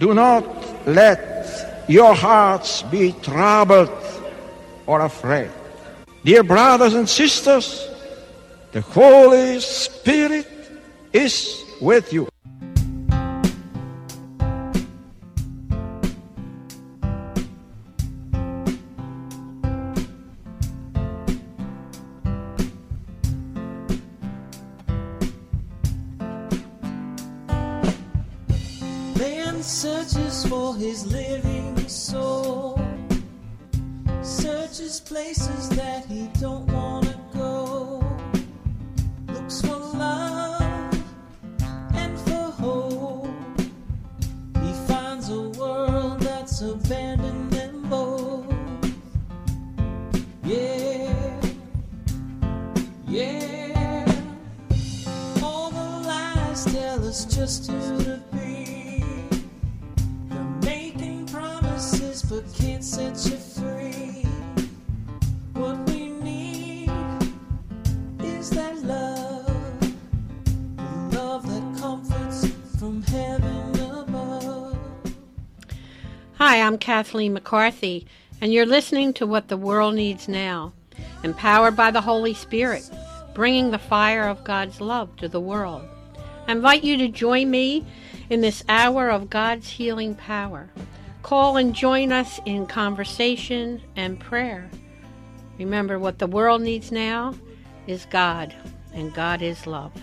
Do not let your hearts be troubled or afraid. Dear brothers and sisters, the Holy Spirit is with you. Man searches for his living soul, searches places that he don't want to go, looks for love and for hope. He finds a world that's abandoned them both. Yeah, yeah. All the lies tell us just who to be. They're making promises but can't set you free. What we need is that love, the love that comforts from heaven above. Hi, I'm Kathleen McCarthy, and you're listening to What the World Needs Now, empowered by the Holy Spirit, bringing the fire of God's love to the world. I invite you to join me in this hour of God's healing power. Call and join us in conversation and prayer. Remember, what the world needs now is God, and God is love.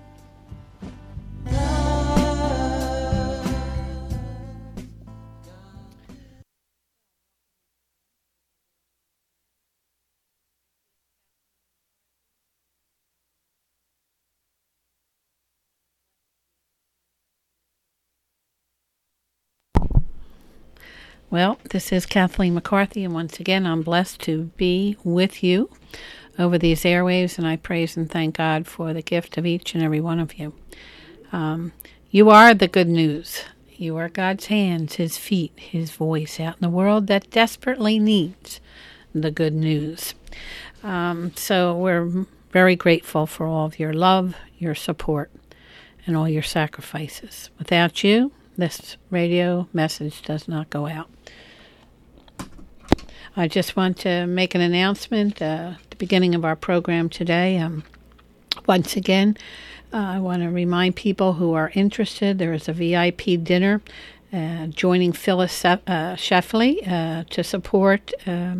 Well, this is Kathleen McCarthy, and once again, I'm blessed to be with you over these airwaves, and I praise and thank God for the gift of each and every one of you. You are the good news. You are God's hands, His feet, His voice out in the world that desperately needs the good news. So we're very grateful for all of your love, your support, and all your sacrifices. Without you, this radio message does not go out. I just want to make an announcement at the beginning of our program today. Once again, I want to remind people who are interested, there is a VIP dinner joining Phyllis Schlafly to support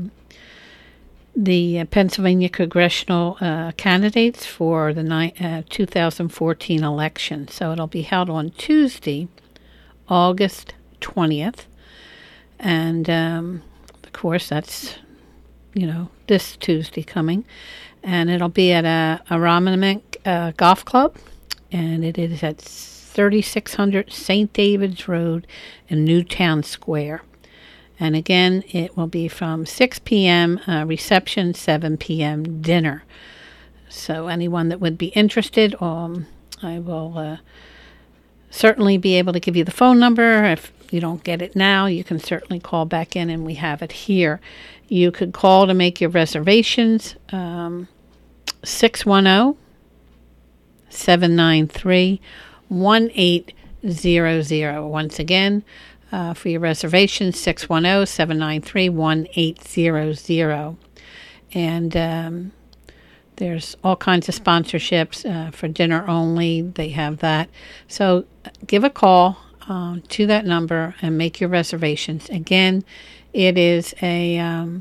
the Pennsylvania congressional candidates for the 2014 election. So it'll be held on Tuesday, August 20th. And, of course, that's, this Tuesday coming. And it'll be at a Aramac Golf Club. And it is at 3600 St. David's Road in Newtown Square. And again, it will be from 6 p.m. Reception, 7 p.m. dinner. So anyone that would be interested, I will certainly be able to give you the phone number. If you don't get it now, you can certainly call back in, and we have it here. You could call to make your reservations, 610-793-1800. Once again, for your reservations, 610-793-1800. And there's all kinds of sponsorships for dinner only. They have that. So give a call to that number and make your reservations. Again, it is Phyllis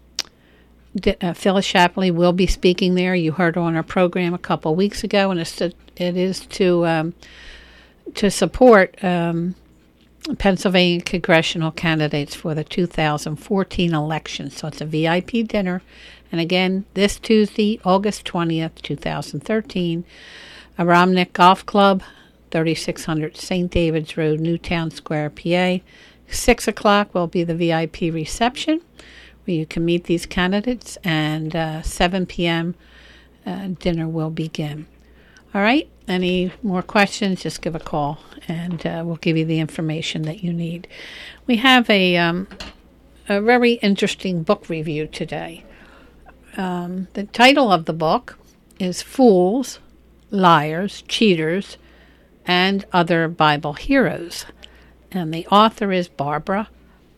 Schlafly will be speaking there. You heard her on our program a couple weeks ago, and it is to support Pennsylvania congressional candidates for the 2014 election. So it's a VIP dinner. And again, this Tuesday, August 20th, 2013, Aramac Golf Club, 3600 St. David's Road, Newtown Square, PA. 6 o'clock will be the VIP reception, where you can meet these candidates, and 7 p.m. Dinner will begin. All right, any more questions, just give a call, and we'll give you the information that you need. We have a very interesting book review today. The title of the book is Fools, Liars, Cheaters, and Other Bible Heroes. and the author is Barbara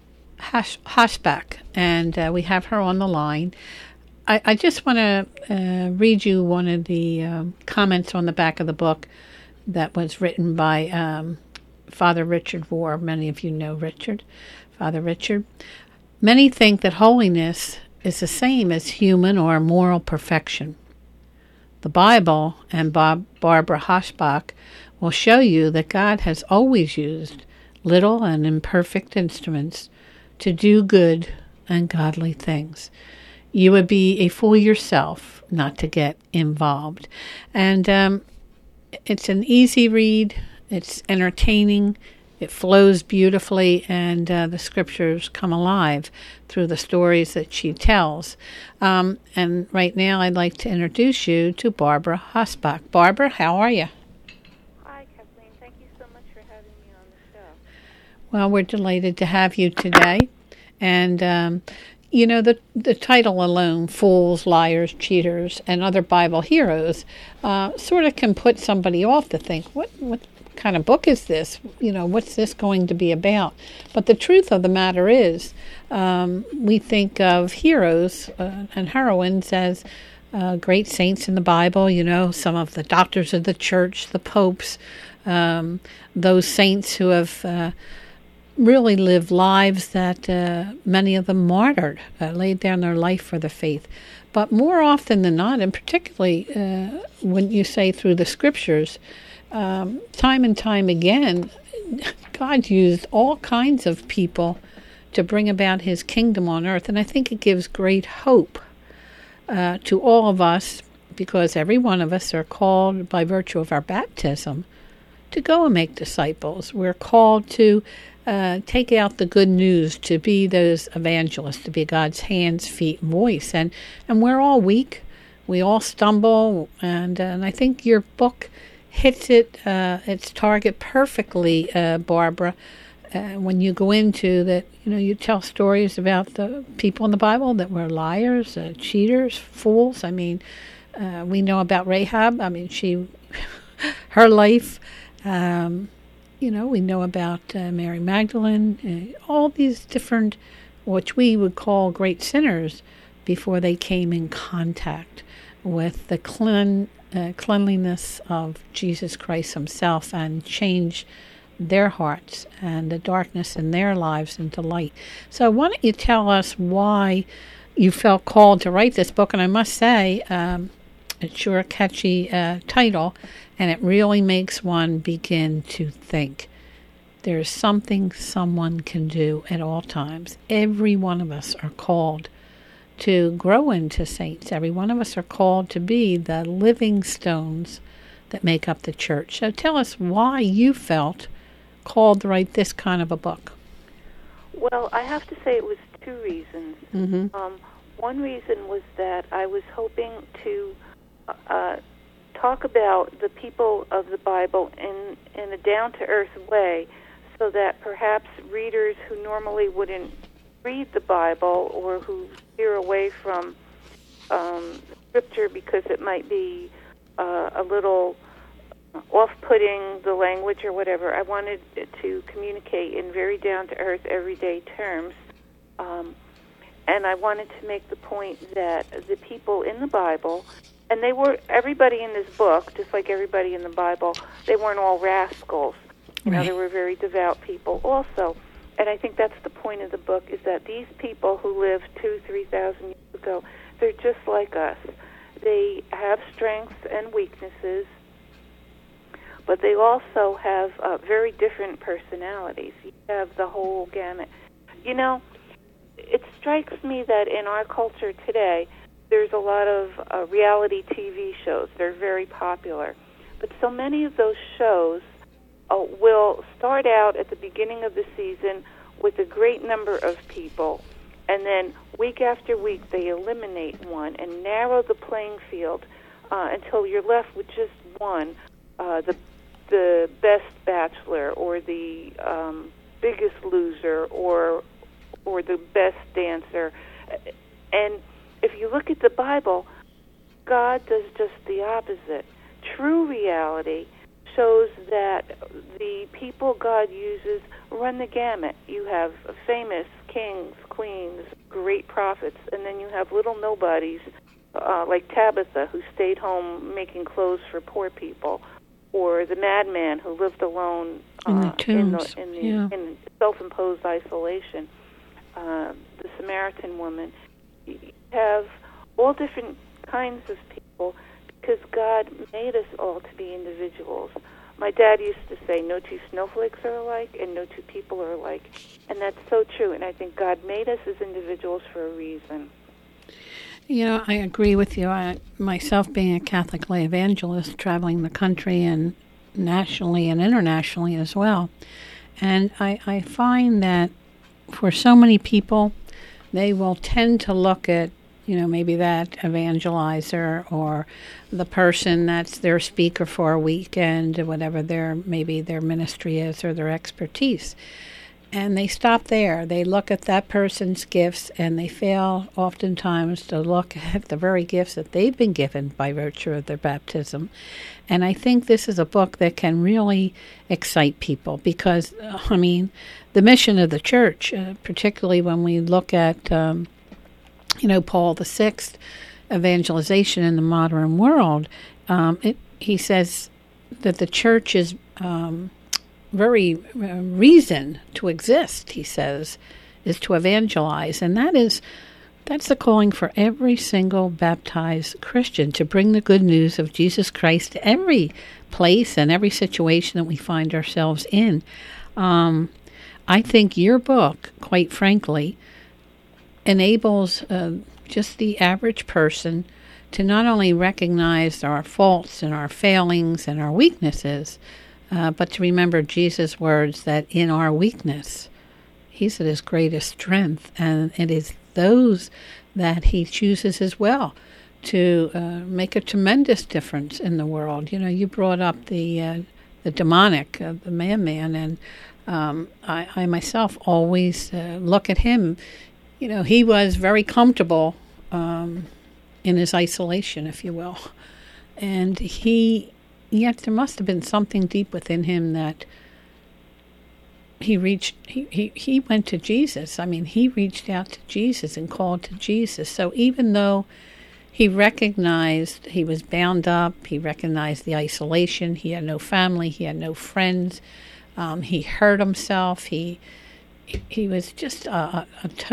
Hoschbach, and we have her on the line. I just want to read you one of the comments on the back of the book that was written by Father Richard Vore. Many of you know Father Richard. Many think that holiness is the same as human or moral perfection. The Bible and Barbara Hoschbach will show you that God has always used little and imperfect instruments to do good and godly things. You would be a fool yourself not to get involved. And it's an easy read. It's entertaining. It flows beautifully, and the scriptures come alive through the stories that she tells. And right now I'd like to introduce you to Barbara Hoschbach. Barbara, how are you? Hi, Kathleen. Thank you so much for having me on the show. Well, we're delighted to have you today. And, you know, the title alone, Fools, Liars, Cheaters, and Other Bible Heroes, sort of can put somebody off to think, what kind of book is this? You know, what's this going to be about? But the truth of the matter is, we think of heroes and heroines as great saints in the Bible, you know, some of the doctors of the church, the popes, those saints who have really lived lives that many of them martyred, laid down their life for the faith. But more often than not, and particularly when you say through the scriptures, time and time again, God used all kinds of people to bring about his kingdom on earth. And I think it gives great hope to all of us, because every one of us are called by virtue of our baptism to go and make disciples. We're called to take out the good news, to be those evangelists, to be God's hands, feet, and voice. And we're all weak. We all stumble. And I think your book hits its target perfectly, Barbara. When you go into that, you know, you tell stories about the people in the Bible that were liars, cheaters, fools. I mean, we know about Rahab. I mean, her life. You know, we know about Mary Magdalene. All these different, which we would call great sinners, before they came in contact with the cleanliness of Jesus Christ himself and changed their hearts and the darkness in their lives into light. So why don't you tell us why you felt called to write this book? And I must say, it's sure a catchy title, and it really makes one begin to think. There's something someone can do at all times. Every one of us are called to grow into saints. Every one of us are called to be the living stones that make up the church. So tell us why you felt called to write this kind of a book. Well, I have to say it was two reasons. Mm-hmm. One reason was that I was hoping to talk about the people of the Bible in a down-to-earth way, so that perhaps readers who normally wouldn't read the Bible, or who steer away from Scripture because it might be a little off-putting, the language or whatever, I wanted to communicate in very down-to-earth, everyday terms. And I wanted to make the point that the people in the Bible, and everybody in this book, just like everybody in the Bible, they weren't all rascals. You know, there were very devout people also. And I think that's the point of the book, is that these people who lived 2,000-3,000 years ago, they're just like us. They have strengths and weaknesses, but they also have very different personalities. You have the whole gamut. You know, it strikes me that in our culture today, there's a lot of reality TV shows. They're very popular. But so many of those shows will start out at the beginning of the season with a great number of people, and then week after week they eliminate one and narrow the playing field until you're left with just one, the best bachelor, or the biggest loser, or the best dancer. And if you look at the Bible, God does just the opposite. True reality shows that the people God uses run the gamut. You have famous kings, queens, great prophets, and then you have little nobodies like Tabitha, who stayed home making clothes for poor people, or the madman who lived alone in the tombs. in self-imposed isolation, the Samaritan woman. You have all different kinds of people because God made us all to be individuals. My dad used to say, no two snowflakes are alike and no two people are alike. And that's so true. And I think God made us as individuals for a reason. You know, I agree with you. Myself being a Catholic lay evangelist, traveling the country and nationally and internationally as well. And I find that for so many people, they will tend to look at, you know, maybe that evangelizer or the person that's their speaker for a weekend or whatever maybe their ministry is or their expertise. And they stop there. They look at that person's gifts and they fail oftentimes to look at the very gifts that they've been given by virtue of their baptism. And I think this is a book that can really excite people because, I mean, the mission of the church, particularly when we look at, Paul VI, evangelization in the modern world, he says that the church is very reason to exist, he says, is to evangelize. And that's the calling for every single baptized Christian, to bring the good news of Jesus Christ to every place and every situation that we find ourselves in. I think your book, quite frankly, enables just the average person to not only recognize our faults and our failings and our weaknesses, but to remember Jesus' words that in our weakness, he's at his greatest strength, and it is those that he chooses as well to make a tremendous difference in the world. You know, you brought up the demonic, the man, and I myself always look at him. You know, he was very comfortable in his isolation, if you will, and yet there must have been something deep within him that he went to Jesus. I mean, he reached out to Jesus and called to Jesus. So even though he recognized he was bound up, he recognized the isolation, he had no family, he had no friends, he hurt himself, he was just a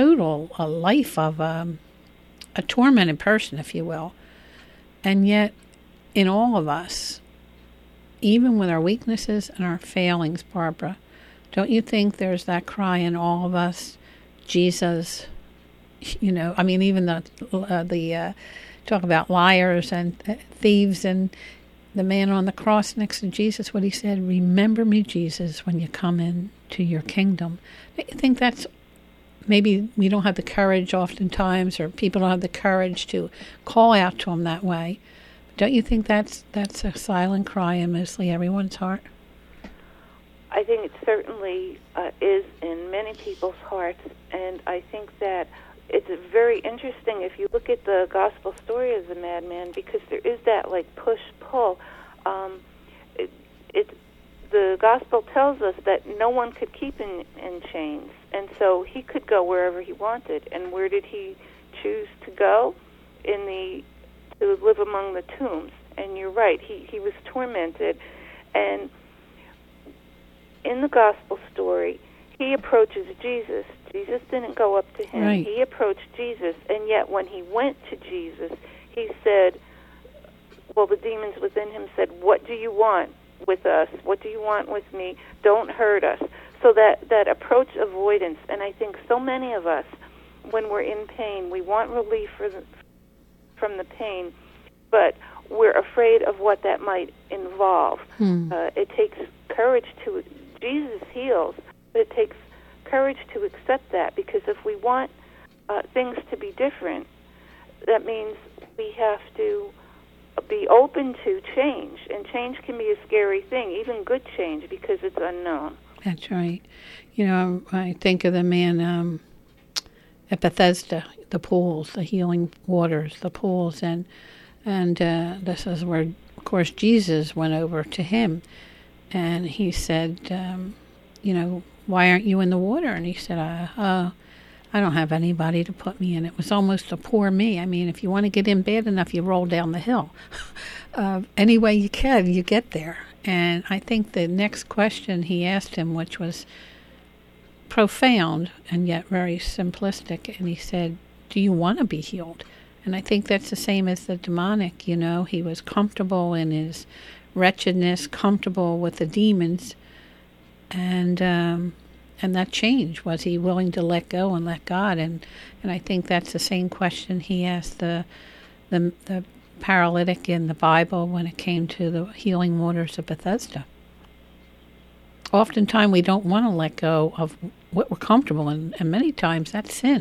life of a tormented person, if you will. And yet, in all of us, even with our weaknesses and our failings, Barbara, don't you think there's that cry in all of us, Jesus? You know, I mean, even the talk about liars and thieves and the man on the cross next to Jesus, what he said, remember me, Jesus, when you come into your kingdom. I think that's, maybe we don't have the courage oftentimes, or people don't have the courage to call out to him that way. Don't you think that's a silent cry in mostly everyone's heart? I think it certainly is in many people's hearts, and I think that it's very interesting if you look at the gospel story of the madman, because there is that like push-pull. The gospel tells us that no one could keep in chains, and so he could go wherever he wanted. And where did he choose to go? To live among the tombs. And you're right, he was tormented. And in the gospel story, he approaches Jesus. Jesus didn't go up to him. Right. He approached Jesus, and yet when he went to Jesus, he said, well, the demons within him said, what do you want with us? What do you want with me? Don't hurt us. So that approach avoidance, and I think so many of us, when we're in pain, we want relief from the pain, but we're afraid of what that might involve. It takes courage Jesus heals, but it takes courage to accept that, because if we want things to be different, that means we have to be open to change, and change can be a scary thing, even good change, because it's unknown. That's right. You know, I think of the man at Bethesda, the pools, the healing waters, the pools, and this is where, of course, Jesus went over to him. And he said, why aren't you in the water? And he said, I don't have anybody to put me in. It was almost a poor me. I mean, if you want to get in bad enough, you roll down the hill. Any way you can, you get there. And I think the next question he asked him, which was profound and yet very simplistic, and he said, do you want to be healed? And I think that's the same as the demonic. He was comfortable in his wretchedness, comfortable with the demons, and that changed. Was he willing to let go and let God? And I think that's the same question he asked the paralytic in the Bible when it came to the healing waters of Bethesda. Oftentimes we don't want to let go of what we're comfortable in, and many times that's sin.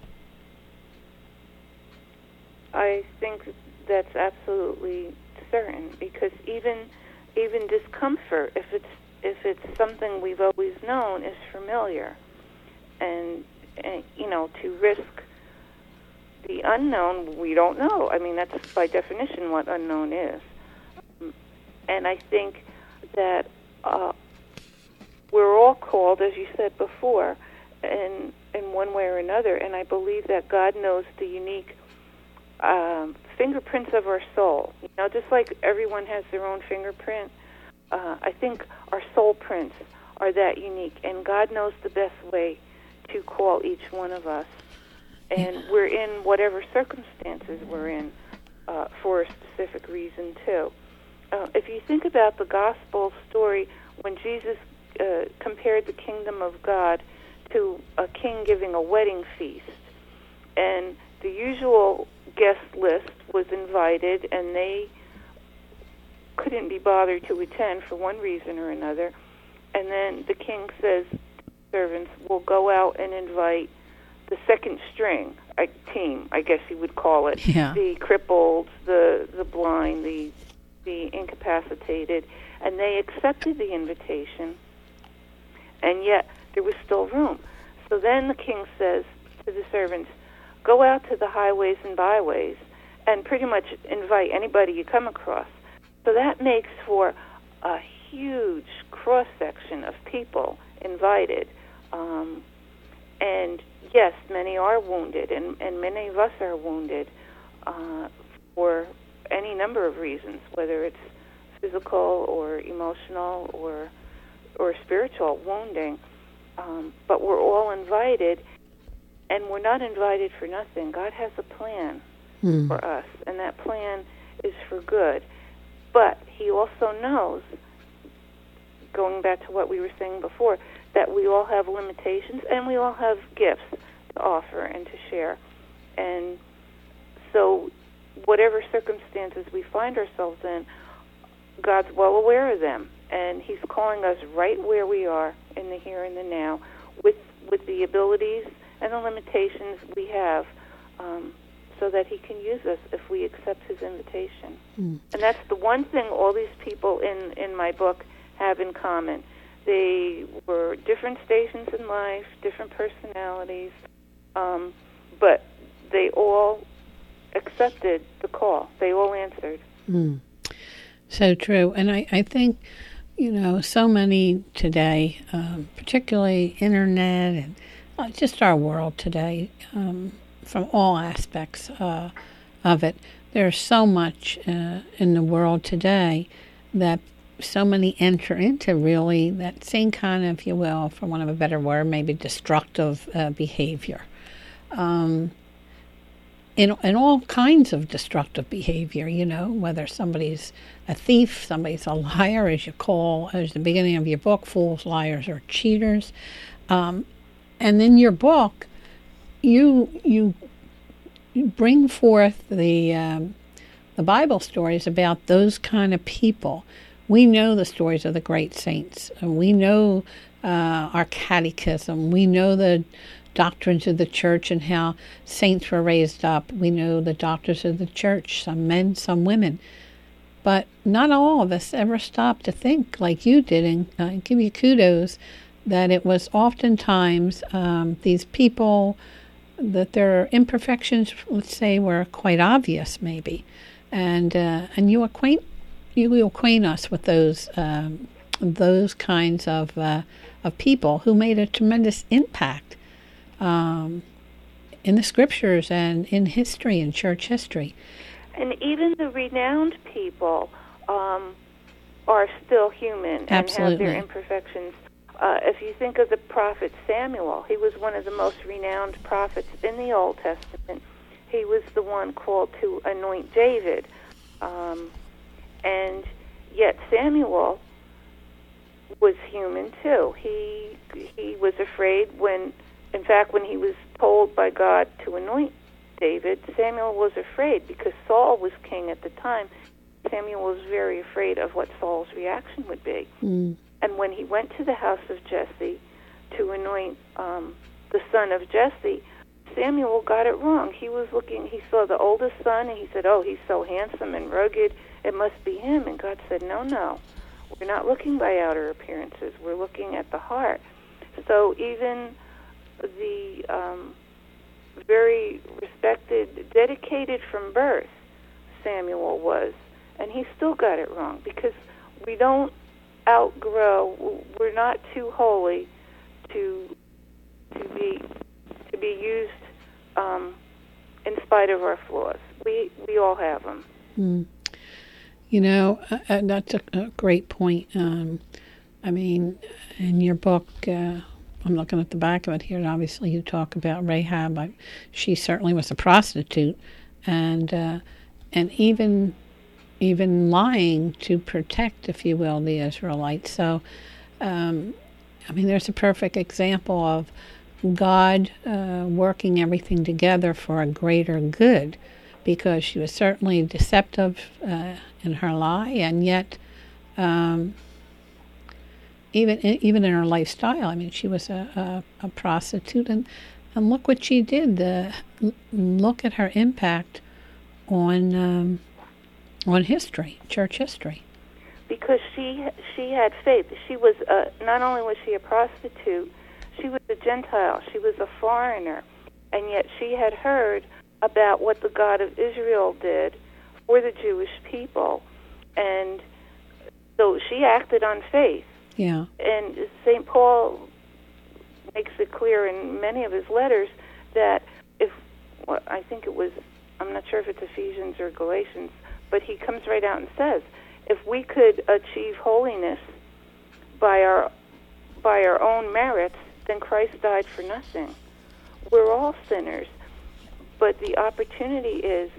I think that's absolutely certain, because even discomfort, if it's something we've always known, is familiar, and to risk the unknown, we don't know. I mean, that's by definition what unknown is. And I think that we're all called, as you said before, in one way or another. And I believe that God knows the unique fingerprints of our soul. Just like everyone has their own fingerprint, I think our soul prints are that unique. And God knows the best way to call each one of us. And we're in whatever circumstances we're in for a specific reason, too. If you think about the gospel story, when Jesus compared the kingdom of God to a king giving a wedding feast, and the usual guest list was invited, and they couldn't be bothered to attend for one reason or another, and then the king says to the servants, we'll go out and invite the second string team, I guess you would call it, the crippled, the blind, the incapacitated, and they accepted the invitation, and yet there was still room. So then the king says to the servants, go out to the highways and byways and pretty much invite anybody you come across. So that makes for a huge cross-section of people invited. And yes, many are wounded, and many of us are wounded for any number of reasons, whether it's physical or emotional or spiritual wounding. But we're all invited, and we're not invited for nothing. God has a plan for us, and that plan is for good. But he also knows, going back to what we were saying before, that we all have limitations and we all have gifts to offer and to share. And so whatever circumstances we find ourselves in, God's well aware of them, and he's calling us right where we are in the here and the now with the abilities and the limitations we have, so that he can use us if we accept his invitation. And that's the one thing all these people in my book have in common. They were different stations in life, different personalities, but they all accepted the call. They all answered. So true. And I think, so many today, particularly internet and just our world today, from all aspects of it, there's so much in the world today that so many enter into really that same kind of, if you will, for want of a better word, maybe destructive behavior. In all kinds of destructive behavior, whether somebody's a thief, somebody's a liar, as you call, as the beginning of your book, fools, liars, or cheaters. And in your book, you bring forth the Bible stories about those kind of people. We know the stories of the great saints. We know our catechism. We know the doctrines of the church and how saints were raised up. We know the doctors of the church, some men, some women. But not all of us ever stopped to think like you did, and I give you kudos that it was oftentimes these people that their imperfections, let's say, were quite obvious maybe. And you acquaint us with those those kinds of people who made a tremendous impact in the scriptures and in history, in church history. And even the renowned people are still human and Absolutely. have their imperfections. If you think of the prophet Samuel, he was one of the most renowned prophets in the Old Testament. He was the one called to anoint David. And yet Samuel was human too. He was afraid when he was told by God to anoint David, Samuel was afraid because Saul was king at the time. Samuel was very afraid of what Saul's reaction would be. Mm. And when he went to the house of Jesse to anoint the son of Jesse, Samuel got it wrong. He saw the oldest son, and he said, "Oh, he's so handsome and rugged, it must be him." And God said, No, we're not looking by outer appearances. We're looking at the heart. So even the very respected, dedicated from birth, Samuel was, and he still got it wrong because we don't outgrow. We're not too holy to be used in spite of our flaws. We all have them. Mm. You know, that's a great point. I mean, in your book, I'm looking at the back of it here, and obviously you talk about Rahab. She certainly was a prostitute, and even lying to protect, if you will, the Israelites. So, I mean, there's a perfect example of God working everything together for a greater good, because she was certainly deceptive in her lie, and yet even in her lifestyle. I mean, she was a prostitute, and look what she did. Look at her impact on history, church history. Because she had faith. She was not only was she a prostitute, she was a Gentile. She was a foreigner, and yet she had heard about what the God of Israel did for the Jewish people, and so she acted on faith. Yeah. And St. Paul makes it clear in many of his letters that I'm not sure if it's Ephesians or Galatians, but he comes right out and says, if we could achieve holiness by our own merits, then Christ died for nothing. We're all sinners, but the opportunity is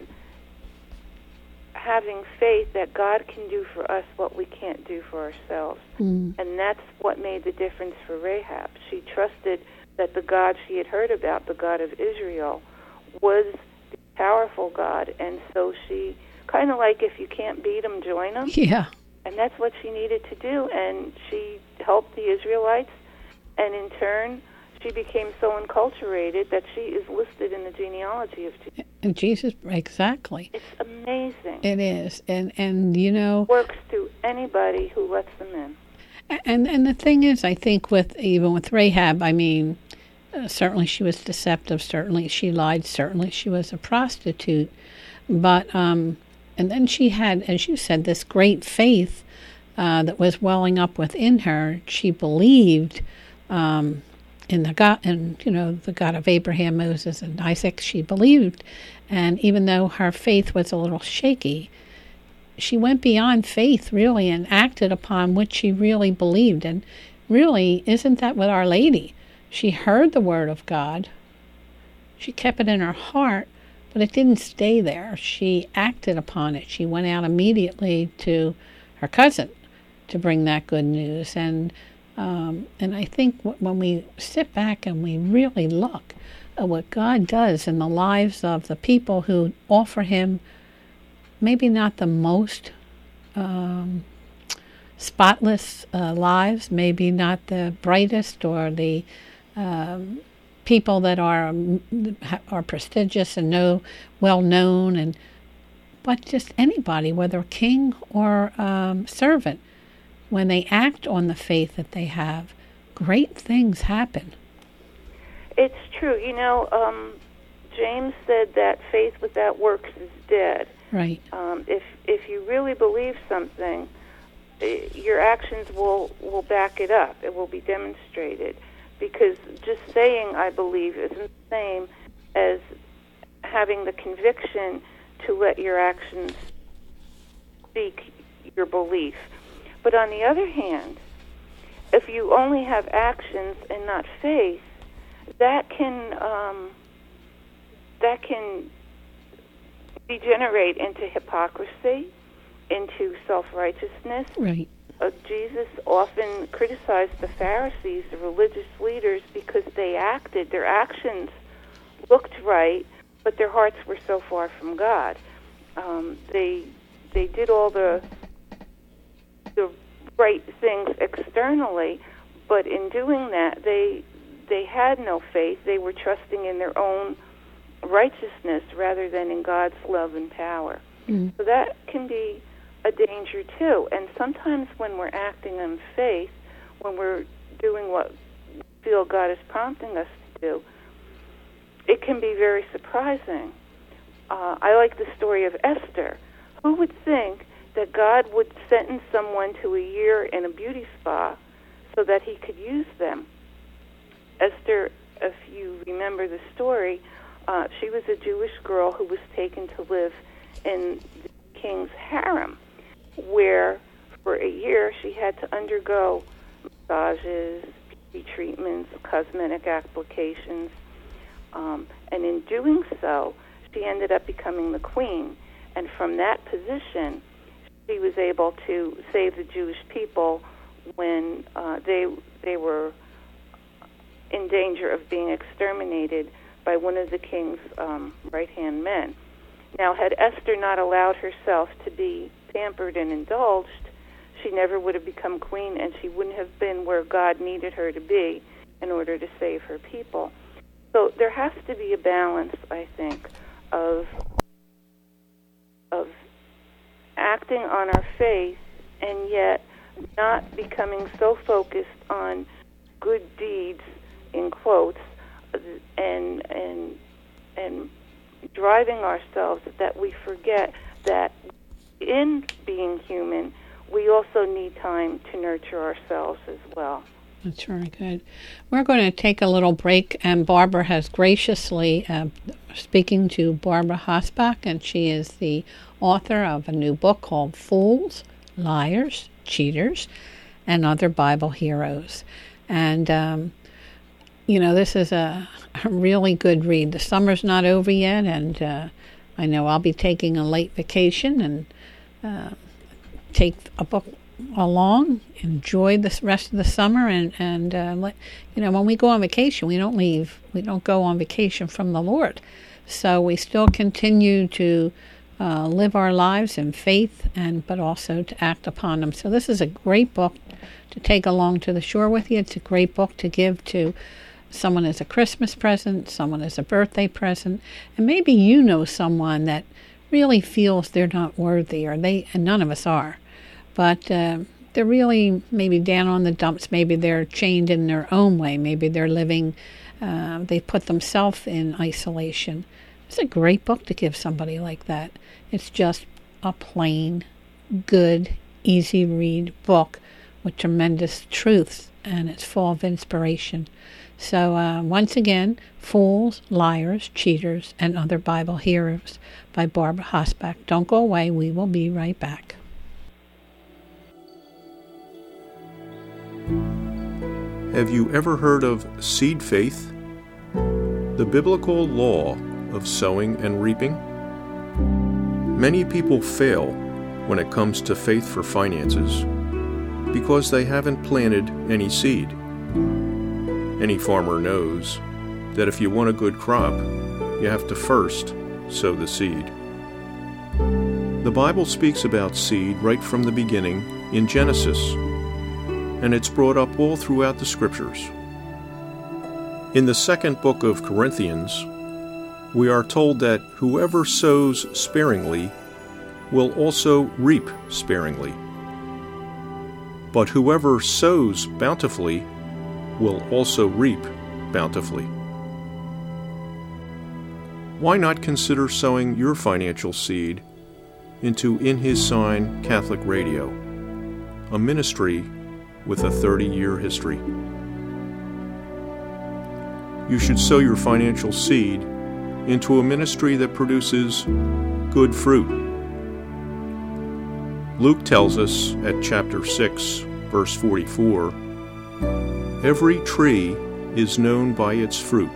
having faith that God can do for us what we can't do for ourselves. Mm. And that's what made the difference for Rahab. She trusted that the God she had heard about, the God of Israel, was the powerful God, and so she, kind of like if you can't beat them, join them. Yeah. And that's what she needed to do, and she helped the Israelites, and in turn, she became so enculturated that she is listed in the genealogy of Jesus. And Jesus, exactly. It's amazing. It is, and you know, works to anybody who lets them in. And the thing is, I think even with Rahab, I mean, certainly she was deceptive. Certainly she lied. Certainly she was a prostitute. But and then she had, as you said, this great faith that was welling up within her. She believed in the God, and the God of Abraham, Moses, and Isaac. She believed, and even though her faith was a little shaky, she went beyond faith really and acted upon what she really believed. And really, isn't that what Our Lady? She heard the word of God. She kept it in her heart, but it didn't stay there. She acted upon it. She went out immediately to her cousin to bring that good news. And I think when we sit back and we really look at what God does in the lives of the people who offer Him maybe not the most spotless lives, maybe not the brightest or the people that are prestigious and well known, but just anybody, whether king or servant, when they act on the faith that they have, great things happen. It's true. James said that faith without works is dead. Right. If you really believe something, your actions will back it up. It will be demonstrated. Because just saying I believe isn't the same as having the conviction to let your actions speak your belief. But on the other hand, if you only have actions and not faith, that can degenerate into hypocrisy, into self-righteousness. Right. Jesus often criticized the Pharisees, the religious leaders, because their actions looked right, but their hearts were so far from God. They did all the right things externally, but in doing that, they had no faith. They were trusting in their own righteousness rather than in God's love and power. Mm. So that can be a danger too. And sometimes when we're acting in faith, when we're doing what we feel God is prompting us to do, it can be very surprising. I like the story of Esther. Who would think that God would sentence someone to a year in a beauty spa so that he could use them? Esther, if you remember the story, she was a Jewish girl who was taken to live in the king's harem, where for a year she had to undergo massages, beauty treatments, cosmetic applications, and in doing so, she ended up becoming the queen. And from that position, she was able to save the Jewish people when they were in danger of being exterminated by one of the king's right-hand men. Now, had Esther not allowed herself to be pampered and indulged, she never would have become queen, and she wouldn't have been where God needed her to be in order to save her people. So there has to be a balance, I think, of acting on our faith and yet not becoming so focused on good deeds, in quotes, and driving ourselves that we forget that in being human, we also need time to nurture ourselves as well. That's very good. We're going to take a little break, and Barbara has graciously, speaking to Barbara Hosbach, and she is the author of a new book called Fools, Liars, Cheaters, and Other Bible Heroes. And, this is a really good read. The summer's not over yet, and I know I'll be taking a late vacation and take a book along, enjoy the rest of the summer, and when we go on vacation, we don't go on vacation from the Lord. So we still continue to live our lives in faith, but also to act upon them. So this is a great book to take along to the shore with you. It's a great book to give to someone as a Christmas present, someone as a birthday present, and maybe you know someone that really feels they're not worthy, and none of us are. But they're really maybe down on the dumps. Maybe they're chained in their own way. Maybe they're living, they put themselves in isolation. It's a great book to give somebody like that. It's just a plain, good, easy read book with tremendous truths, and it's full of inspiration. So once again, Fools, Liars, Cheaters, and Other Bible Heroes by Barbara Hosbach. Don't go away. We will be right back. Have you ever heard of seed faith? The biblical law of sowing and reaping? Many people fail when it comes to faith for finances because they haven't planted any seed. Any farmer knows that if you want a good crop, you have to first sow the seed. The Bible speaks about seed right from the beginning in Genesis, and it's brought up all throughout the Scriptures. In the second book of Corinthians, we are told that whoever sows sparingly will also reap sparingly, but whoever sows bountifully will also reap bountifully. Why not consider sowing your financial seed into In His Sign Catholic Radio? a ministry with a 30-year history. You should sow your financial seed into a ministry that produces good fruit. Luke tells us at chapter 6, verse 44, "Every tree is known by its fruit."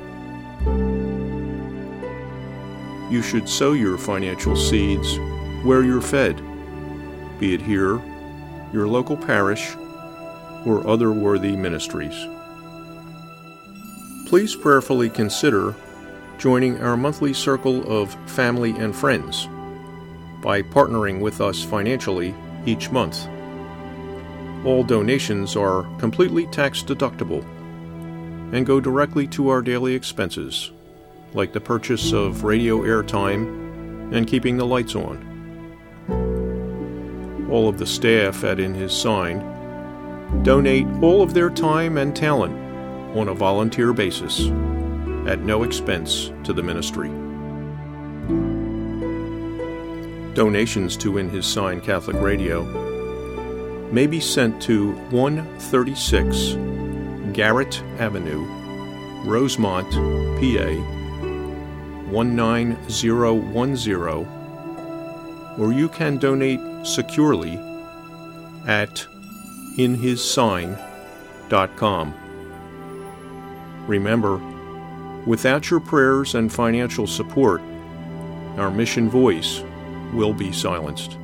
You should sow your financial seeds where you're fed, be it here, your local parish, or other worthy ministries. Please prayerfully consider joining our monthly circle of family and friends by partnering with us financially each month. All donations are completely tax-deductible and go directly to our daily expenses, like the purchase of radio airtime and keeping the lights on. All of the staff at In His Sign donate all of their time and talent on a volunteer basis at no expense to the ministry. Donations to In His Sign Catholic Radio may be sent to 136 Garrett Avenue, Rosemont, PA 19010, or you can donate securely at inhissign.com. Remember, without your prayers and financial support, our mission voice will be silenced.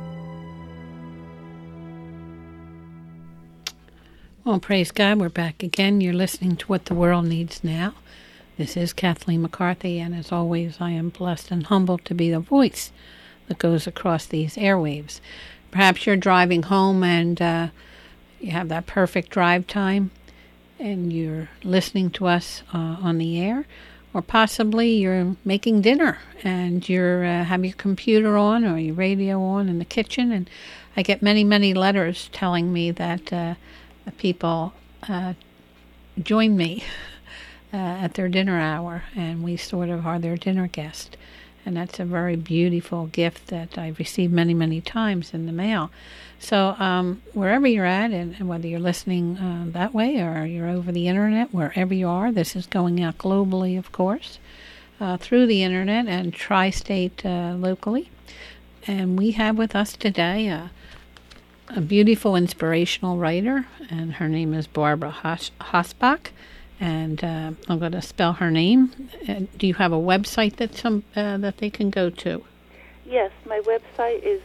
Well, praise God, we're back again. You're listening to What the World Needs Now. This is Kathleen McCarthy, and as always, I am blessed and humbled to be the voice that goes across these airwaves. Perhaps you're driving home and you have that perfect drive time, and you're listening to us on the air, or possibly you're making dinner and you're have your computer on or your radio on in the kitchen. And I get many, many letters telling me that people join me at their dinner hour, and we sort of are their dinner guest. And that's a very beautiful gift that I've received many, many times in the mail. So wherever you're at, and whether you're listening that way or you're over the internet, wherever you are, this is going out globally, of course, through the internet and tri-state locally. And we have with us today a beautiful inspirational writer, and her name is Barbara Hosbach. And I'm going to spell her name. Do you have a website that they can go to? Yes, my website is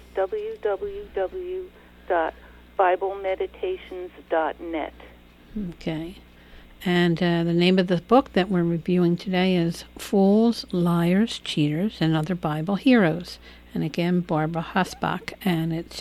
www.biblemeditations.net. Okay. And the name of the book that we're reviewing today is Fools, Liars, Cheaters, and Other Bible Heroes. And again, Barbara Hosbach, and it's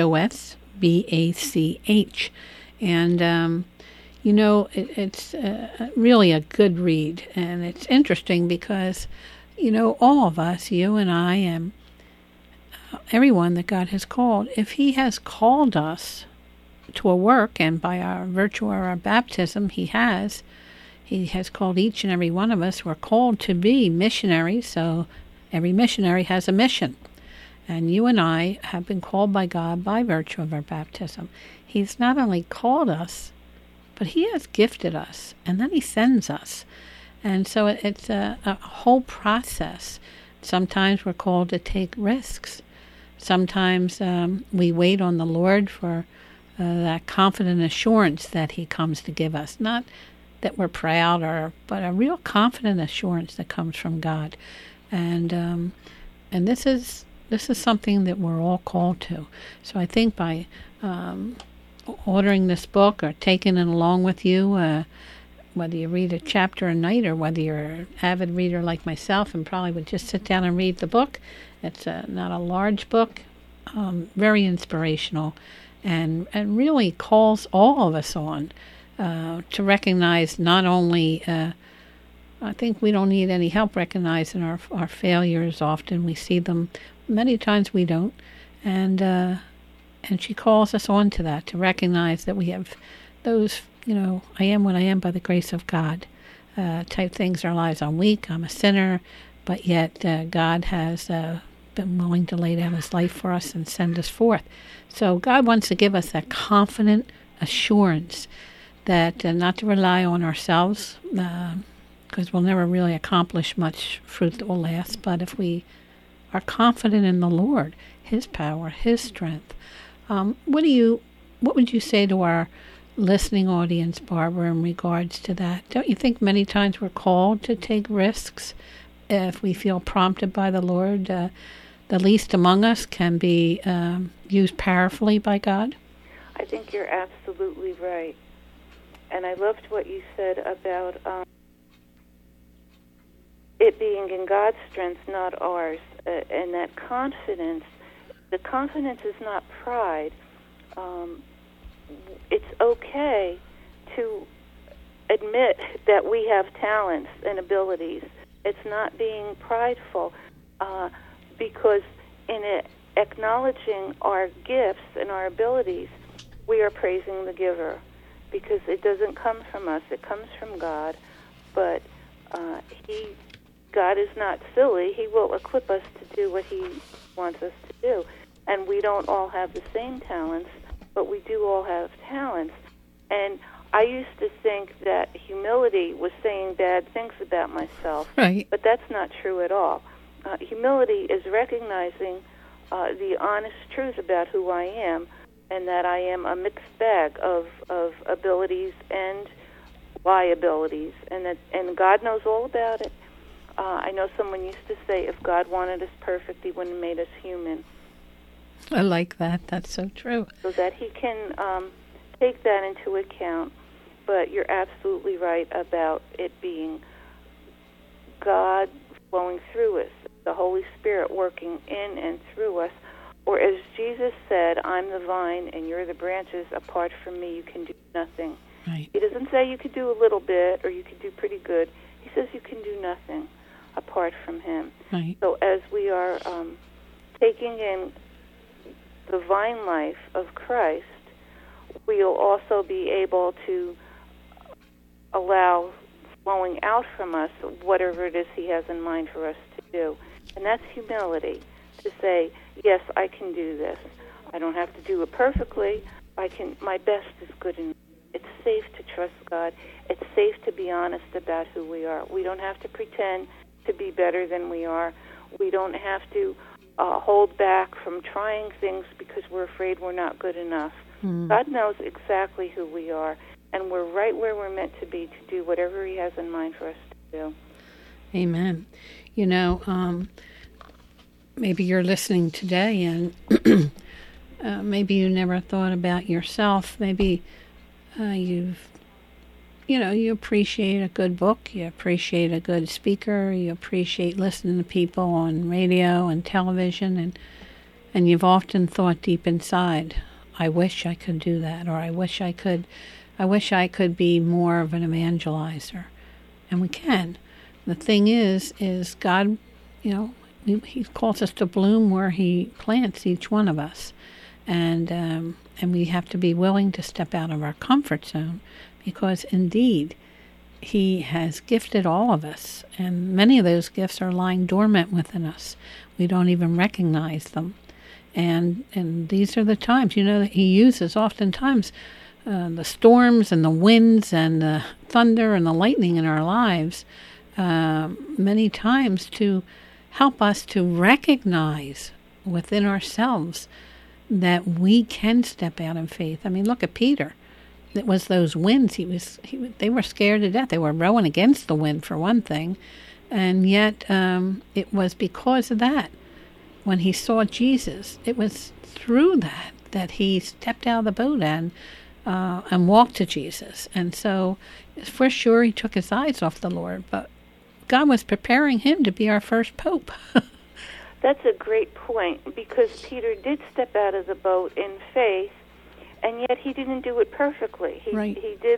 Hosbach. And you know, it's really a good read, and it's interesting because, you know, all of us, you and I, and everyone that God has called, if He has called us to a work, and by our virtue of our baptism, He has called each and every one of us. We're called to be missionaries, so every missionary has a mission. And you and I have been called by God by virtue of our baptism. He's not only called us, but He has gifted us, and then He sends us. And so it's a whole process. Sometimes we're called to take risks. Sometimes we wait on the Lord for that confident assurance that He comes to give us. Not that we're proud, but a real confident assurance that comes from God. And this is something that we're all called to. So I think by ordering this book or taking it along with you, whether you read a chapter a night or whether you're an avid reader like myself and probably would just sit down and read the book. It's not a large book, very inspirational, and really calls all of us on to recognize not only, I think we don't need any help recognizing our failures. Often we see them, many times we don't, and she calls us on to that, to recognize that we have those, you know, I am what I am by the grace of God type things in our lives. I'm weak, I'm a sinner, but yet God has been willing to lay down his life for us and send us forth. So God wants to give us that confident assurance that not to rely on ourselves, because we'll never really accomplish much fruit that will last. But if we are confident in the Lord, his power, his strength, what would you say to our listening audience, Barbara, in regards to that? Don't you think many times we're called to take risks if we feel prompted by the Lord? The least among us can be used powerfully by God? I think you're absolutely right. And I loved what you said about it being in God's strength, not ours. And that confidence, the confidence is not pride. It's okay to admit that we have talents and abilities. It's not being prideful, because in acknowledging our gifts and our abilities, we are praising the giver, because it doesn't come from us, it comes from God. But God is not silly. He will equip us to do what he wants us to do. And we don't all have the same talents, but we do all have talents. And I used to think that humility was saying bad things about myself, right? But that's not true at all. Humility is recognizing the honest truth about who I am, and that I am a mixed bag of abilities and liabilities, and God knows all about it. I know someone used to say, if God wanted us perfect, he wouldn't have made us human. I like that. That's so true. So that he can take that into account. But you're absolutely right about it being God flowing through us, the Holy Spirit working in and through us. Or as Jesus said, I'm the vine and you're the branches. Apart from me, you can do nothing. Right. He doesn't say you could do a little bit or you could do pretty good. He says you can do nothing apart from him. Right. So as we are taking in the vine life of Christ, we'll also be able to allow flowing out from us whatever it is he has in mind for us to do. And that's humility, to say, yes, I can do this. I don't have to do it perfectly. My best is good enough. It's safe to trust God. It's safe to be honest about who we are. We don't have to pretend to be better than we are. We don't have to hold back from trying things because we're afraid we're not good enough. God knows exactly who we are, and we're right where we're meant to be to do whatever he has in mind for us to do. Amen. You know, maybe you're listening today and maybe you never thought about yourself. Maybe you appreciate a good book, you appreciate a good speaker, you appreciate listening to people on radio and television, and you've often thought deep inside, I wish I could do that, or I wish I could be more of an evangelizer. And we can. The thing is God, he calls us to bloom where he plants each one of us. And we have to be willing to step out of our comfort zone, because indeed he has gifted all of us, and many of those gifts are lying dormant within us. We don't even recognize them. And these are the times, that he uses oftentimes the storms and the winds and the thunder and the lightning in our lives many times to help us to recognize within ourselves that we can step out in faith. I mean, look at Peter. It was those winds. They were scared to death. They were rowing against the wind, for one thing. And yet it was because of that. When he saw Jesus, it was through that he stepped out of the boat and walked to Jesus. And so, for sure, he took his eyes off the Lord. But God was preparing him to be our first pope. That's a great point, because Peter did step out of the boat in faith, and yet he didn't do it perfectly. Right. He did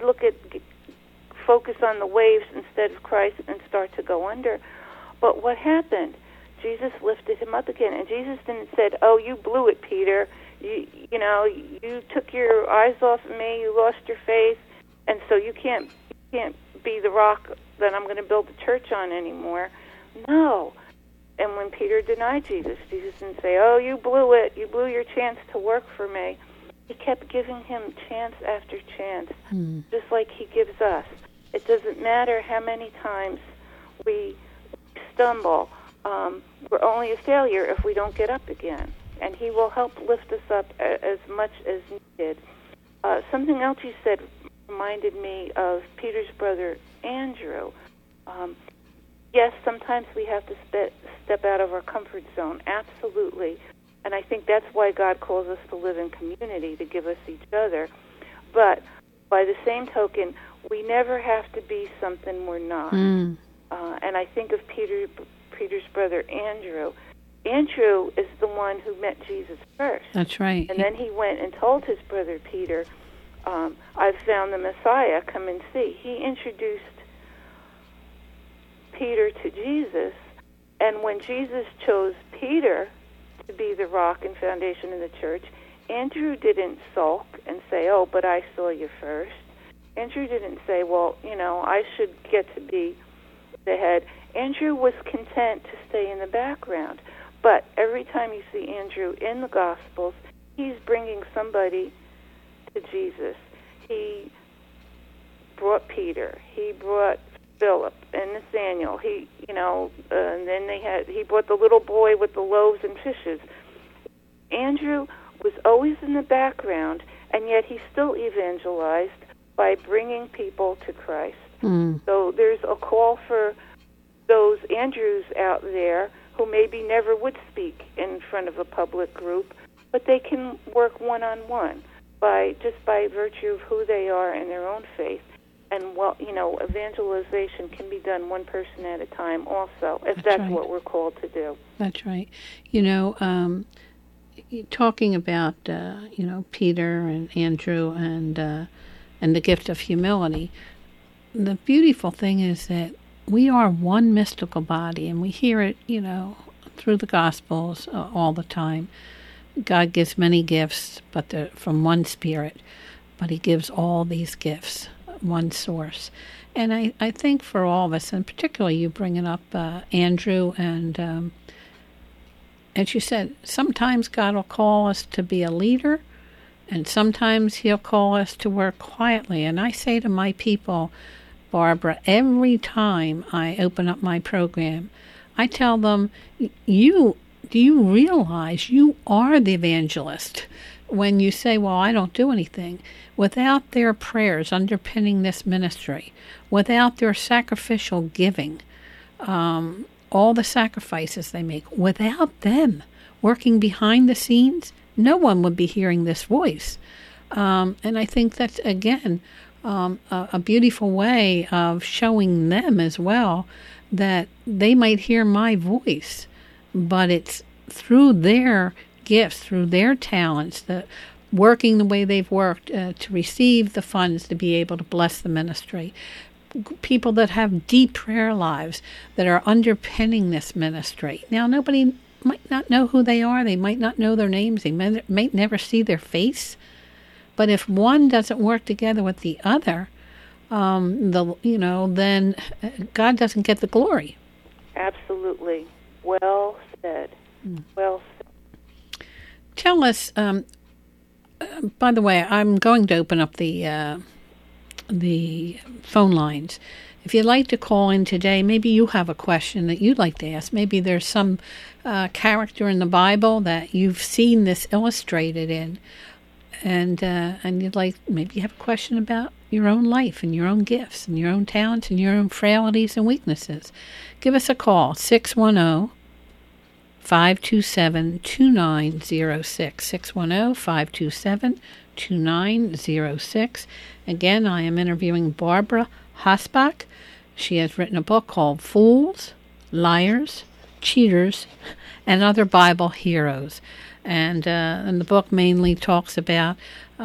focus on the waves instead of Christ and start to go under. But what happened? Jesus lifted him up again, and Jesus didn't say, "Oh, you blew it, Peter. You took your eyes off of me. You lost your faith, and so you can't be the rock that I'm going to build the church on anymore." No. And when Peter denied Jesus, Jesus didn't say, "Oh, you blew it. You blew your chance to work for me." He kept giving him chance after chance, just like he gives us. It doesn't matter how many times we stumble. We're only a failure if we don't get up again. And he will help lift us up as much as needed. Something else you said reminded me of Peter's brother, Andrew. Yes, sometimes we have to step out of our comfort zone, absolutely. And I think that's why God calls us to live in community, to give us each other. But by the same token, we never have to be something we're not. And I think of Peter's brother, Andrew. Andrew is the one who met Jesus first. That's right. And then he went and told his brother Peter, I've found the Messiah, come and see. He introduced Peter to Jesus, and when Jesus chose Peter to be the rock and foundation of the church, Andrew didn't sulk and say, "Oh, but I saw you first." Andrew didn't say, "Well, I should get to be the head." Andrew was content to stay in the background. But every time you see Andrew in the Gospels, he's bringing somebody to Jesus. He brought Peter. He brought Philip and Nathaniel. And then he brought the little boy with the loaves and fishes. Andrew was always in the background, and yet he still evangelized by bringing people to Christ. So there's a call for those Andrews out there who maybe never would speak in front of a public group, but they can work one-on-one by virtue of who they are in their own faith. And, evangelization can be done one person at a time also, if that's right. What we're called to do. That's right. Talking about, Peter and Andrew and the gift of humility, the beautiful thing is that we are one mystical body, and we hear it, through the Gospels all the time. God gives many gifts, but they're from one Spirit, but He gives all these gifts, one source. And I think for all of us, and particularly you bringing up Andrew, and as you said, sometimes God will call us to be a leader, and sometimes He'll call us to work quietly. And I say to my people, Barbara, every time I open up my program, I tell them, do you realize you are the evangelist? When you say, well, I don't do anything, without their prayers underpinning this ministry, without their sacrificial giving, all the sacrifices they make, without them working behind the scenes, no one would be hearing this voice. And I think that's, again, a beautiful way of showing them as well that they might hear my voice, but it's through their gifts, through their talents, the working the way they've worked to receive the funds to be able to bless the ministry. People that have deep prayer lives that are underpinning this ministry. Now, nobody might not know who they are. They might not know their names. They might never see their face. But if one doesn't work together with the other, then God doesn't get the glory. Absolutely. Well said. Well said. Tell us, by the way, I'm going to open up the phone lines. If you'd like to call in today, maybe you have a question that you'd like to ask. Maybe there's some character in the Bible that you've seen this illustrated in, and you'd like, maybe you have a question about your own life and your own gifts and your own talents and your own frailties and weaknesses. Give us a call, 610-527-2906, 610-527-2906. Again, I am interviewing Barbara Hasbach. She has written a book called Fools, Liars, Cheaters, and Other Bible Heroes. And the book mainly talks about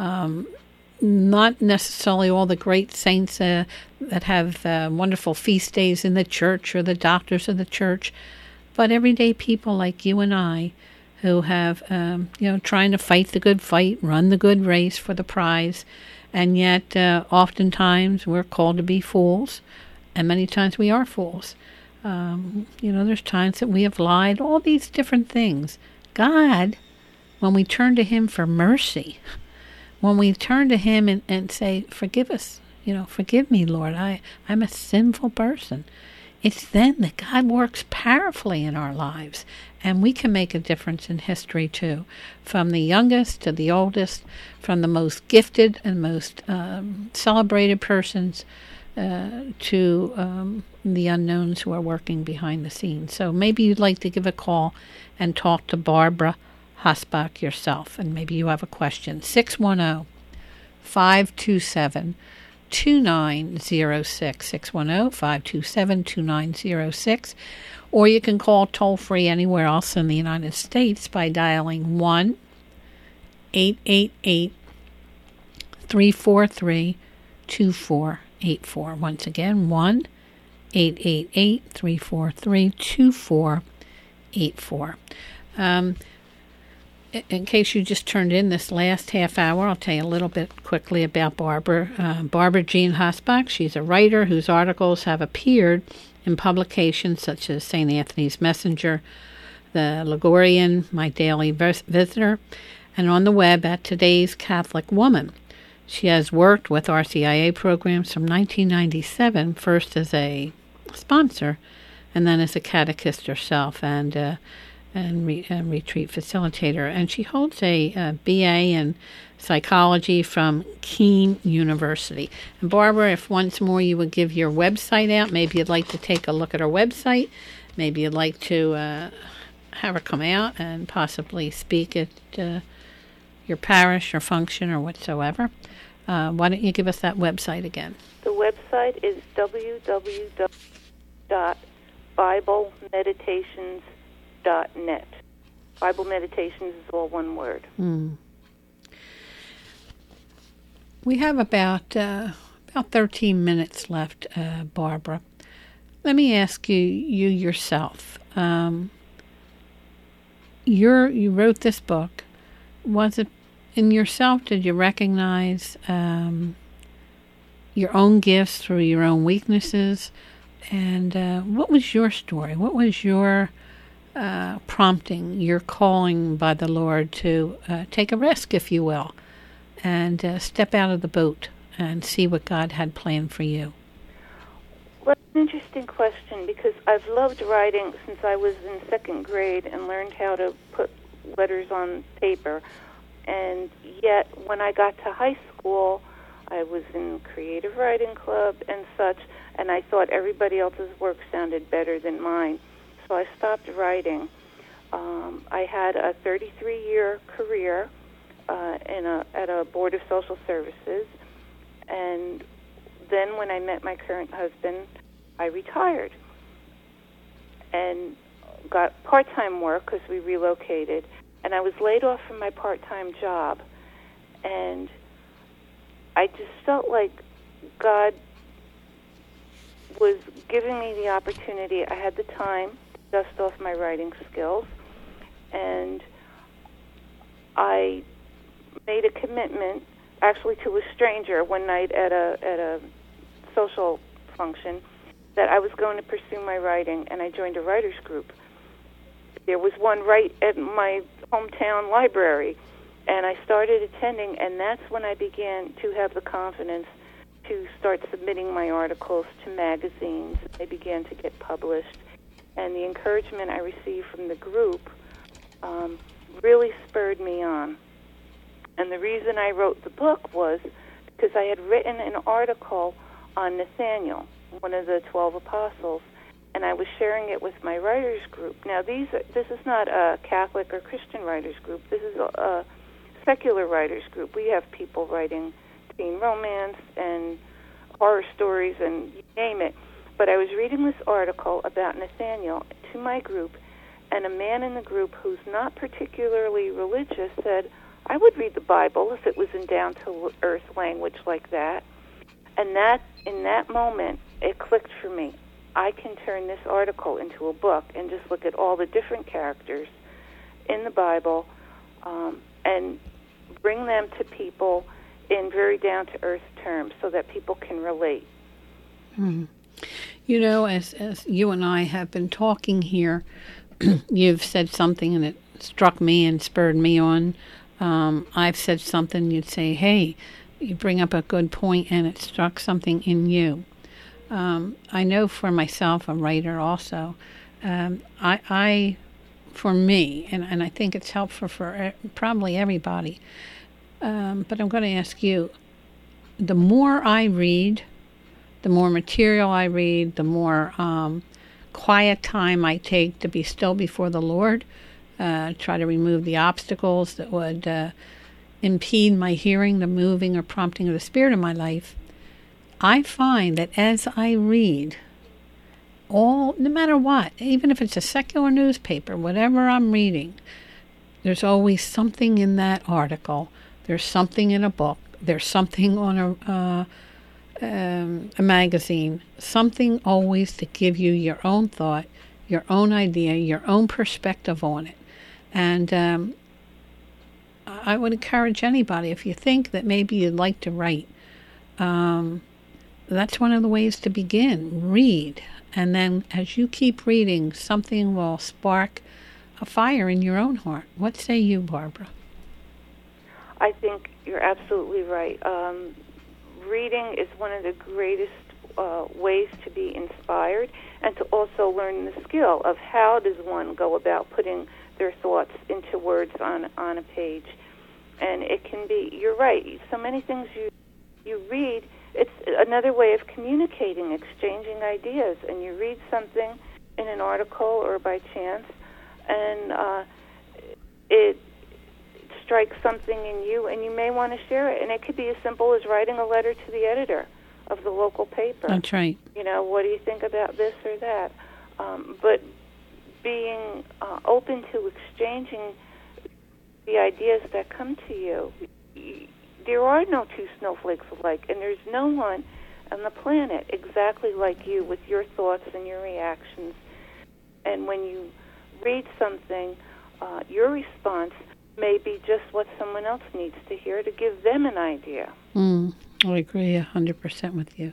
not necessarily all the great saints that have wonderful feast days in the church or the doctors of the church, but everyday people like you and I who have, trying to fight the good fight, run the good race for the prize, and yet oftentimes we're called to be fools, and many times we are fools. There's times that we have lied, all these different things. God, when we turn to Him for mercy, when we turn to Him and say, forgive us, forgive me, Lord, I'm a sinful person. It's then that God works powerfully in our lives, and we can make a difference in history too, from the youngest to the oldest, from the most gifted and most celebrated persons to the unknowns who are working behind the scenes. So maybe you'd like to give a call and talk to Barbara Hosbach yourself, and maybe you have a question. 610-527-2906, 610-527-2906, or you can call toll-free anywhere else in the United States by dialing 1-888-343-2484. Once again, 1-888-343-2484. In case you just turned in this last half hour, I'll tell you a little bit quickly about Barbara. Barbara Jean Hosbach, she's a writer whose articles have appeared in publications such as St. Anthony's Messenger, The Ligurian, My Daily Visitor, and on the web at Today's Catholic Woman. She has worked with RCIA programs from 1997, first as a sponsor and then as a catechist herself and retreat facilitator. And she holds a BA in psychology from Keene University. And Barbara, if once more you would give your website out, maybe you'd like to take a look at her website, maybe you'd like to have her come out and possibly speak at your parish or function or whatsoever. Why don't you give us that website again? The website is www.biblemeditations.net. Bible Meditations is all one word. We have about 13 minutes left, Barbara. Let me ask you yourself. You wrote this book. Was it in yourself? Did you recognize your own gifts through your own weaknesses? And what was your story? What was your prompting, your calling by the Lord to take a risk, if you will, and step out of the boat and see what God had planned for you? Well, it's an interesting question because I've loved writing since I was in second grade and learned how to put letters on paper. And yet, when I got to high school, I was in creative writing club and such, and I thought everybody else's work sounded better than mine. So I stopped writing. I had a 33-year career at a board of social services, and then when I met my current husband, I retired and got part-time work because we relocated, and I was laid off from my part-time job, and I just felt like God was giving me the opportunity. I had the time to dust off my writing skills, and I made a commitment, actually to a stranger one night at a social function, that I was going to pursue my writing, and I joined a writers group. There was one right at my hometown library, and I started attending, and that's when I began to have the confidence to start submitting my articles to magazines. They began to get published, and the encouragement I received from the group really spurred me on. And the reason I wrote the book was because I had written an article on Nathaniel, one of the 12 apostles, and I was sharing it with my writers group. Now, this is not a Catholic or Christian writers group. This is a secular writers group. We have people writing teen romance and horror stories and you name it. But I was reading this article about Nathaniel to my group, and a man in the group who's not particularly religious said, I would read the Bible if it was in down-to-earth language like that. And in that moment, it clicked for me. I can turn this article into a book and just look at all the different characters in the Bible and bring them to people in very down-to-earth terms so that people can relate. Mm-hmm. You know, as you and I have been talking here, you've said something and it struck me and spurred me on. I've said something, you'd say, hey, you bring up a good point, and it struck something in you. I know for myself, a writer also, I for me, and I think it's helpful for probably everybody, but I'm going to ask you, the more I read, the more material I read, the more quiet time I take to be still before the Lord, try to remove the obstacles that would impede my hearing, the moving or prompting of the Spirit in my life, I find that as I read, no matter what, even if it's a secular newspaper, whatever I'm reading, there's always something in that article. There's something in a book. There's something on a magazine. Something always to give you your own thought, your own idea, your own perspective on it. And I would encourage anybody, if you think that maybe you'd like to write, that's one of the ways to begin. Read. And then as you keep reading, something will spark a fire in your own heart. What say you, Barbara? I think you're absolutely right. Reading is one of the greatest ways to be inspired and to also learn the skill of how does one go about putting their thoughts into words on a page. And it can be, you're right, so many things you read, it's another way of communicating, exchanging ideas. And you read something in an article or by chance, and it strikes something in you, and you may want to share it. And it could be as simple as writing a letter to the editor of the local paper. That's right. You know, what do you think about this or that? But being open to exchanging the ideas that come to you. There are no two snowflakes alike, and there's no one on the planet exactly like you with your thoughts and your reactions. And when you read something, your response may be just what someone else needs to hear to give them an idea. I agree 100% with you.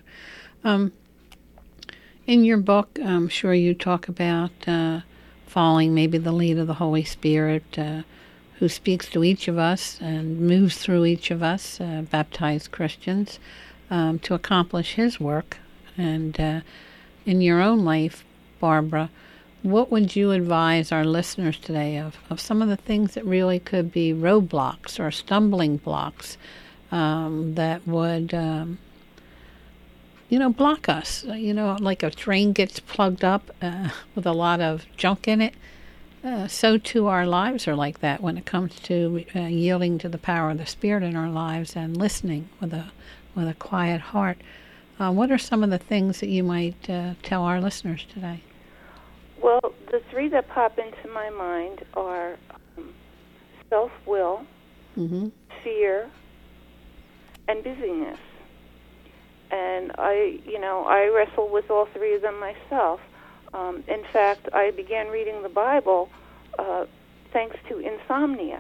In your book, I'm sure you talk about following maybe the lead of the Holy Spirit, who speaks to each of us and moves through each of us, baptized Christians, to accomplish His work. And in your own life, Barbara, what would you advise our listeners today of some of the things that really could be roadblocks or stumbling blocks that would, block us? Like a train gets plugged up with a lot of junk in it. So too our lives are like that when it comes to yielding to the power of the Spirit in our lives and listening with a quiet heart. What are some of the things that you might tell our listeners today? Well, the three that pop into my mind are self-will, fear, and busyness. And I wrestle with all three of them myself. In fact, I began reading the Bible thanks to insomnia.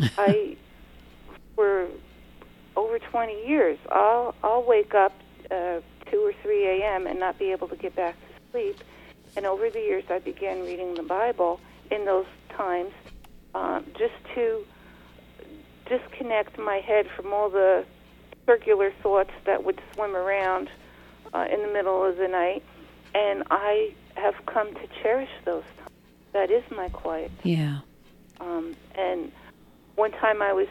For over 20 years, I'll wake up 2 or 3 a.m. and not be able to get back to sleep. And over the years, I began reading the Bible in those times just to disconnect my head from all the circular thoughts that would swim around in the middle of the night. And I have come to cherish those times. That is my quiet time. Yeah. And one time I was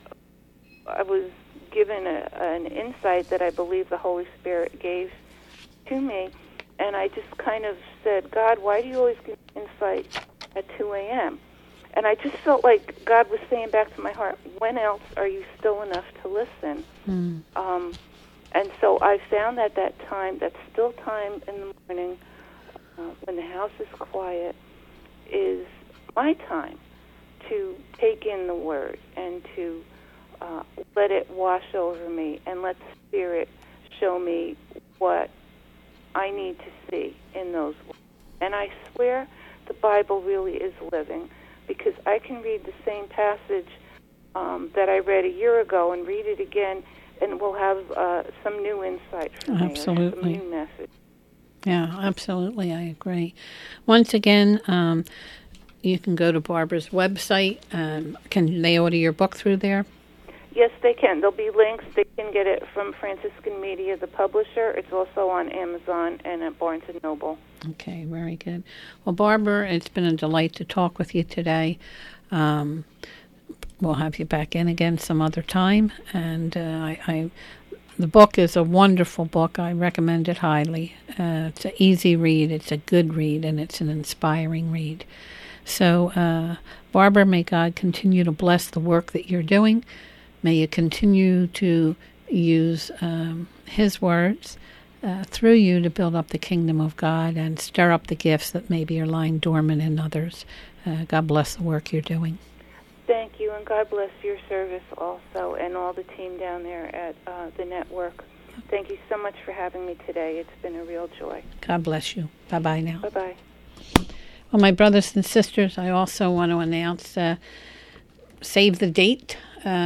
given an insight that I believe the Holy Spirit gave to me, and I just kind of said, God, why do you always give insight at 2 a.m.? And I just felt like God was saying back to my heart, when else are you still enough to listen? And so I found that time, that still time in the morning, when the house is quiet, is my time to take in the Word and to let it wash over me and let the Spirit show me what I need to see in those words. And I swear the Bible really is living, because I can read the same passage that I read a year ago and read it again, and we'll have some new insight from me, or some new message. Yeah, absolutely. I agree. Once again, you can go to Barbara's website. Can they order your book through there? Yes, they can. There'll be links. They can get it from Franciscan Media, the publisher. It's also on Amazon and at Barnes & Noble. Okay, very good. Well, Barbara, it's been a delight to talk with you today. We'll have you back in again some other time. And the book is a wonderful book. I recommend it highly. It's an easy read, it's a good read, and it's an inspiring read. So, Barbara, may God continue to bless the work that you're doing. May you continue to use His words through you to build up the kingdom of God and stir up the gifts that maybe are lying dormant in others. God bless the work you're doing. Thank you, and God bless your service also, and all the team down there at the network. Thank you so much for having me today. It's been a real joy. God bless you. Bye-bye now. Bye-bye. Well, my brothers and sisters, I also want to announce, save the date,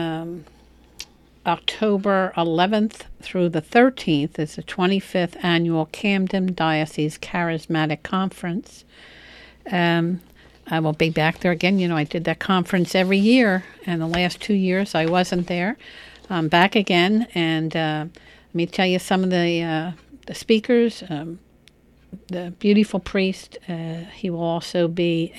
October 11th through the 13th is the 25th Annual Camden Diocese Charismatic Conference. I will be back there again. You know, I did that conference every year, and the last 2 years I wasn't there. I'm back again, and let me tell you some of the speakers. The beautiful priest, he will also be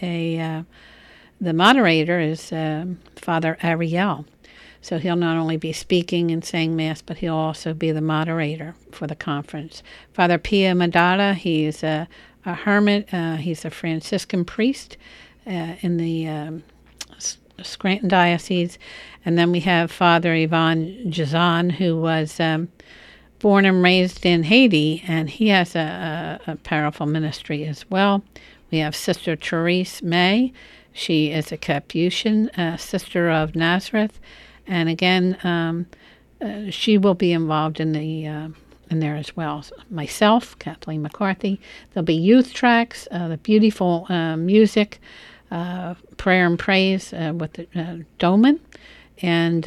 the moderator is Father Ariel. So he'll not only be speaking and saying Mass, but he'll also be the moderator for the conference. Father Pia Madara, he's a hermit. He's a Franciscan priest in the Scranton Diocese. And then we have Father Ivan Jazan, who was born and raised in Haiti, and he has a powerful ministry as well. We have Sister Therese May. She is a Capuchin, Sister of Nazareth. And again, she will be involved in there as well. So myself, Kathleen McCarthy. There'll be youth tracks, the beautiful music, prayer and praise with the Doman, and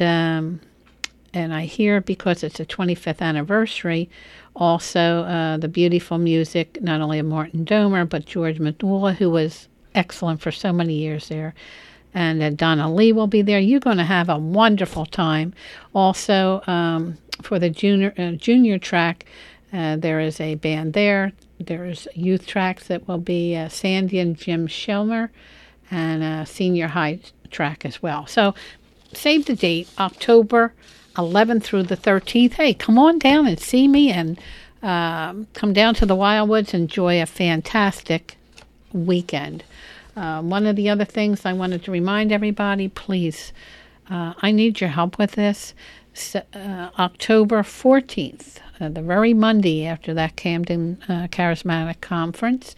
I hear, because it's the 25th anniversary, also the beautiful music not only of Martin Domer but George Madula, who was excellent for so many years there. And Donna Lee will be there. You're going to have a wonderful time. Also, for the junior track, there is a band there. There's youth tracks that will be Sandy and Jim Shelmer, and a senior high track as well. So save the date, October 11th through the 13th. Hey, come on down and see me, and come down to the Wildwoods. Enjoy a fantastic weekend. One of the other things I wanted to remind everybody, please, I need your help with this. October 14th, the very Monday after that Camden Charismatic Conference,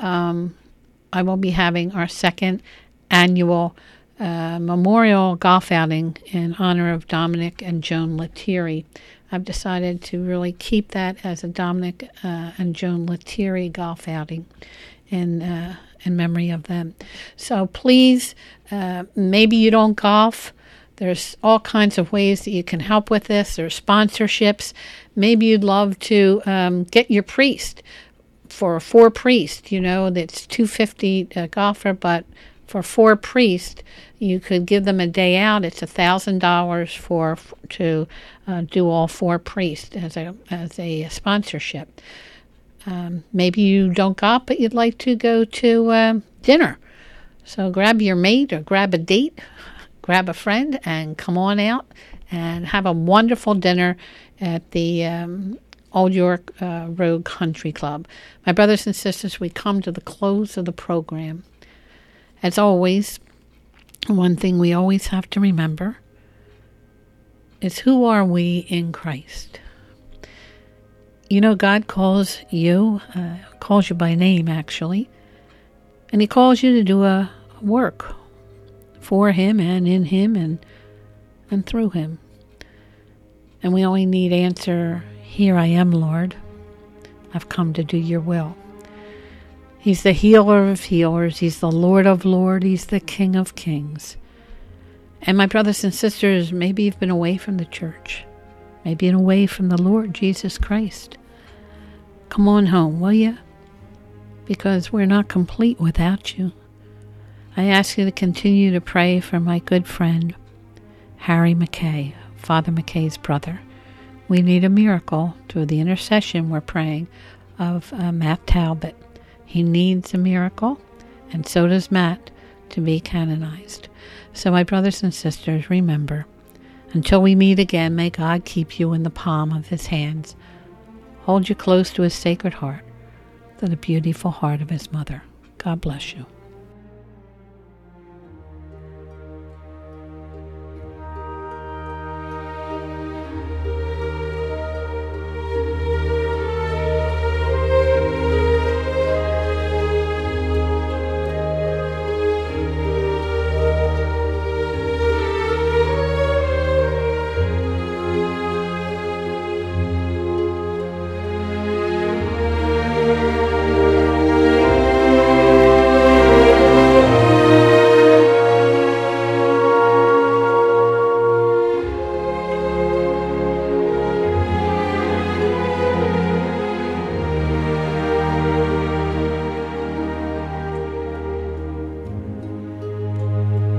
I will be having our second annual memorial golf outing in honor of Dominic and Joan Lettieri. I've decided to really keep that as a Dominic and Joan Lettieri golf outing in memory of them. So please, maybe you don't golf. There's all kinds of ways that you can help with this. There's sponsorships. Maybe you'd love to get your priest for 4 priests. You know, that's $250 golfer, but for 4 priests, you could give them a day out. It's $1,000 to do all 4 priests as a sponsorship. Maybe you don't golf, but you'd like to go to dinner. So grab your mate or grab a date, grab a friend, and come on out and have a wonderful dinner at the Old York Road Country Club. My brothers and sisters, we come to the close of the program. As always, one thing we always have to remember is, who are we in Christ? You know, God calls you by name, actually, and He calls you to do a work for Him and in Him and through Him. And we only need answer, "Here I am, Lord. I've come to do your will." He's the healer of healers. He's the Lord of lords. He's the King of kings. And my brothers and sisters, maybe you've been away from the church. Maybe away from the Lord Jesus Christ. Come on home, will you? Because we're not complete without you. I ask you to continue to pray for my good friend, Harry McKay, Father McKay's brother. We need a miracle through the intercession we're praying of Matt Talbot. He needs a miracle, and so does Matt, to be canonized. So my brothers and sisters, remember, until we meet again, may God keep you in the palm of his hands. Hold you close to his sacred heart, to the beautiful heart of his mother. God bless you.